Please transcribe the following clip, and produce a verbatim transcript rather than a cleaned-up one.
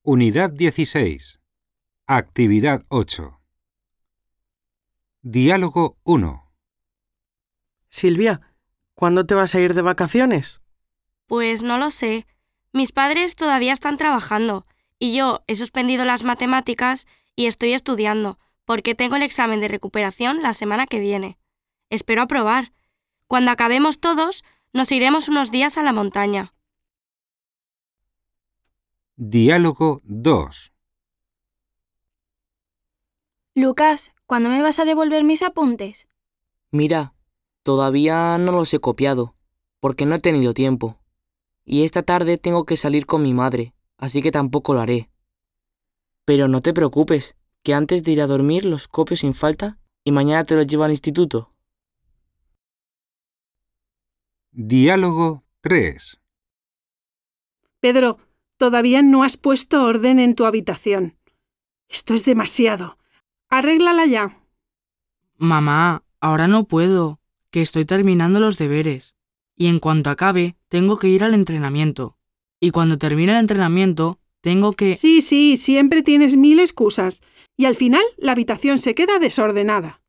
Unidad dieciséis. Actividad ocho. Diálogo uno. Silvia, ¿cuándo te vas a ir de vacaciones? Pues no lo sé. Mis padres todavía están trabajando y yo he suspendido las matemáticas y estoy estudiando porque tengo el examen de recuperación la semana que viene. Espero aprobar. Cuando acabemos todos, nos iremos unos días a la montaña. Diálogo dos. Lucas, ¿cuándo me vas a devolver mis apuntes? Mira, todavía no los he copiado, porque no he tenido tiempo. Y esta tarde tengo que salir con mi madre, así que tampoco lo haré. Pero no te preocupes, que antes de ir a dormir los copio sin falta y mañana te los llevo al instituto. Diálogo tres. Pedro, todavía no has puesto orden en tu habitación. Esto es demasiado. Arréglala ya. Mamá, ahora no puedo, que estoy terminando los deberes. Y en cuanto acabe, tengo que ir al entrenamiento. Y cuando termine el entrenamiento, tengo que... Sí, sí, siempre tienes mil excusas. Y al final la habitación se queda desordenada.